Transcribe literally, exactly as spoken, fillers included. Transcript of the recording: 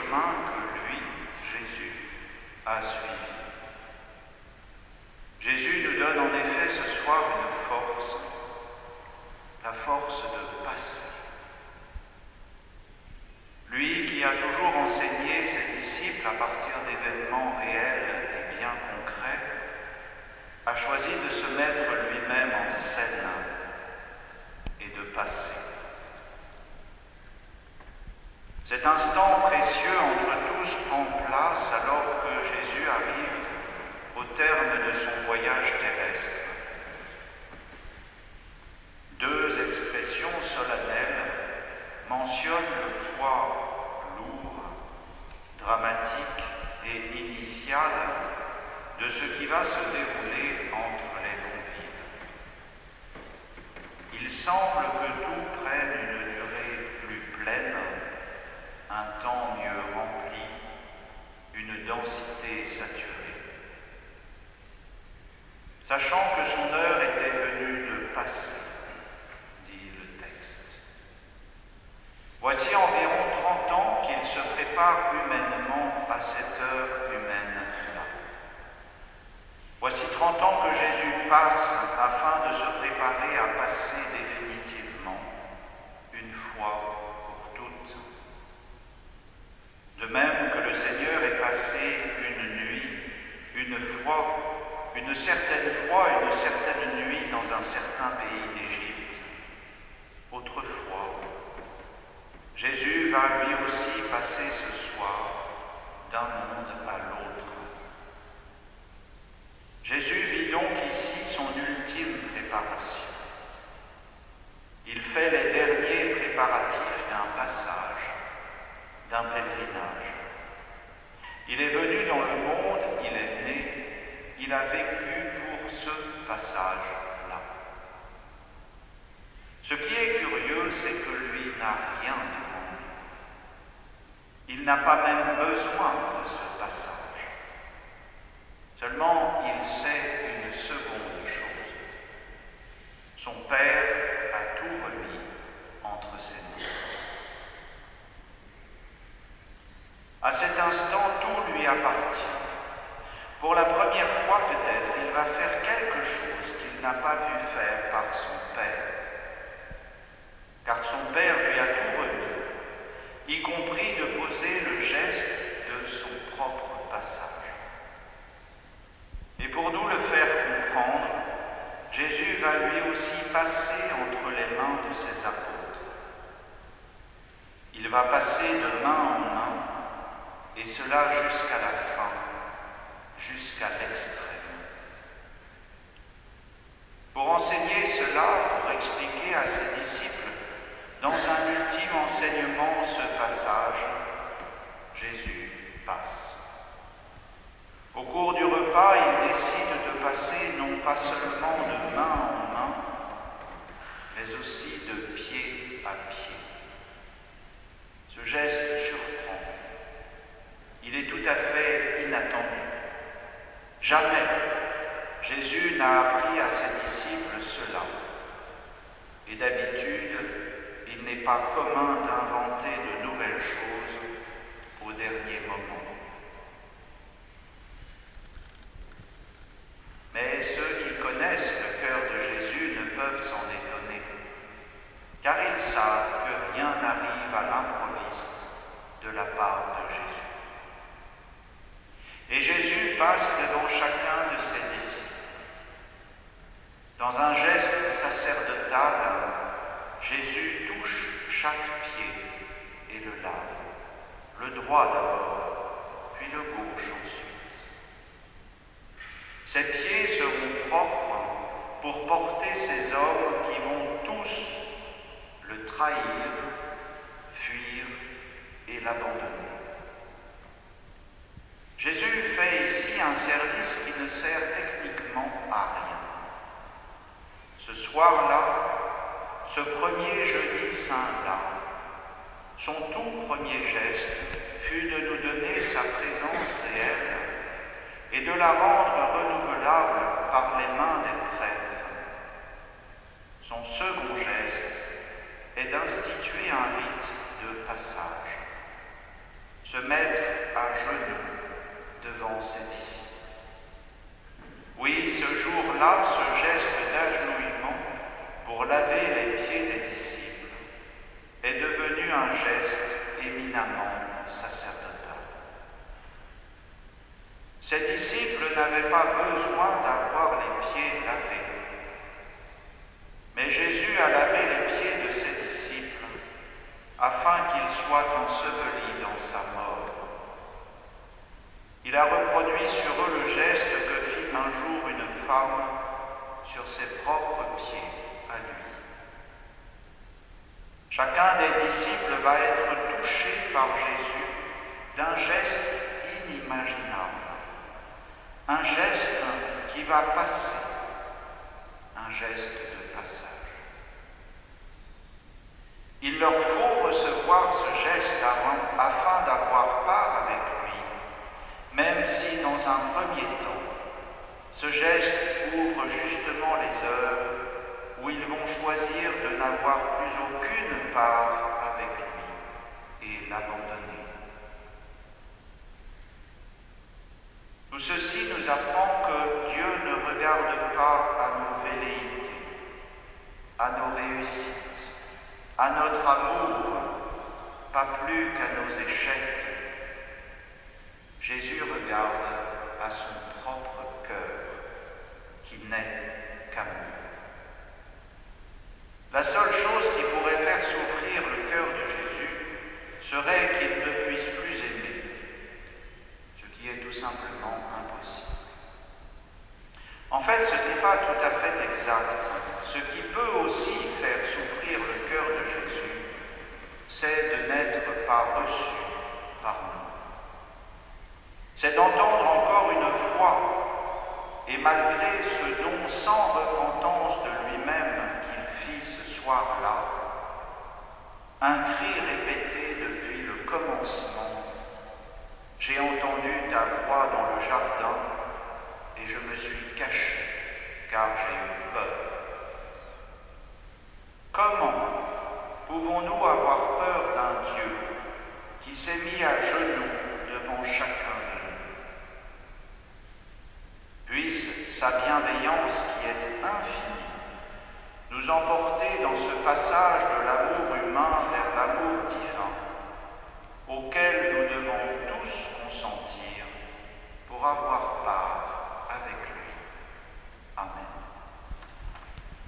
chemin que lui, Jésus, a suivi. Jésus nous donne en effet ce soir une force, la force de passer. Lui qui a toujours enseigné ses disciples à partir d'événements réels et bien concrets, a choisi de se mettre lui-même en scène et de passer. Cet instant précieux entre tous prend place alors que Jésus arrive au terme de son voyage terrestre. Deux expressions solennelles mentionnent le poids lourd, dramatique et initial de ce qui va se dérouler entre les convives. Il semble que tout prenne une durée plus pleine, un temps mieux rempli, une densité saturée. Sachant que son heure était venue de passer, dit le texte. Voici environ trente ans qu'il se prépare humainement à cette heure humaine-là. Voici trente ans que Jésus passe afin de se préparer à passer définitivement, une fois pour toutes. De même que le Seigneur est passé une nuit, une fois, une certaine fois, une certaine nuit dans un certain pays d'Égypte. Autrefois, Jésus va lui aussi passer ce soir d'un monde à l'autre. Jésus vit donc ici son ultime préparation. Il fait les derniers préparatifs d'un passage, d'un pèlerinage. Il est venu dans le monde, il est né, il a vécu pour ce passage-là. Ce qui est curieux, c'est que lui n'a rien demandé. Il n'a pas même besoin de ce passage. Seulement, il sait une seconde chose. Son Père a tout remis entre ses mains. À cet instant, tout lui appartient. Pour la première fois peut-être, il va faire quelque chose qu'il n'a pas vu faire par son Père. Car son Père lui a tout remis, y compris de poser le geste de son propre passage. Et pour nous le faire comprendre, Jésus va lui aussi passer entre les mains de ses apôtres. Il va passer de main en main, et cela jusqu'à la fin, jusqu'à l'extrême. Pour enseigner cela, pour expliquer à ses disciples, dans un ultime enseignement, ce passage, Jésus passe. Au cours du repas, il décide de passer non pas seulement de main en main, mais aussi de pied à pied. Ce geste surprend. Il est tout à fait inattendu. Jamais Jésus n'a appris à ses disciples cela. Et d'habitude, il n'est pas commun d'inventer de nouvelles choses au dernier moment. Mais ceux qui connaissent le cœur de Jésus ne peuvent s'en étonner, car ils savent que rien n'arrive à l'improviste de la part de Jésus. Et Jésus passe devant chacun de ses disciples. Dans un geste sacerdotal, Jésus touche chaque pied et le lave, le droit d'abord, puis le gauche ensuite. Ses pieds seront propres pour porter ces hommes qui vont tous le trahir, fuir et l'abandonner. Jésus fait ici un service qui ne sert techniquement à rien. Ce soir-là, ce premier jeudi saint-là, son tout premier geste fut de nous donner sa présence réelle et de la rendre renouvelable par les mains des prêtres. Son second geste est d'instituer un rite de passage. se mettre à genoux devant ses disciples. Oui, ce jour-là, ce geste d'agenouillement pour laver les pieds des disciples est devenu un geste éminemment sacerdotal. Ces disciples n'avaient pas besoin d'avoir les pieds lavés, mais Jésus a lavé les pieds de ses disciples afin qu'ils soient ensevelis dans sa mort. Il a reproduit sur eux le geste que fit un jour une femme sur ses propres pieds à lui. Chacun des disciples va être touché par Jésus d'un geste inimaginable, un geste qui va passer, un geste de passage. Il leur faut recevoir ce geste afin d'avoir part avec lui, même si dans un premier temps, ce geste ouvre justement les heures où ils vont choisir de n'avoir plus aucune part avec lui et l'abandonner. Tout ceci nous apprend que Dieu ne regarde pas à nos velléités, à nos réussites, à notre amour, pas plus qu'à nos échecs. Jésus regarde à son propre cœur, qui n'est qu'amour. La seule chose qui pourrait faire souffrir le cœur de Jésus serait qu'il ne puisse plus aimer, ce qui est tout simplement impossible. En fait, ce n'est pas tout à fait exact. Ce qui peut aussi faire souffrir le cœur de Jésus, c'est de n'être pas reçu par nous. C'est d'entendre encore une fois, et malgré ce don sans repentance de lui-même qu'il fit ce soir-là, un cri répété depuis le commencement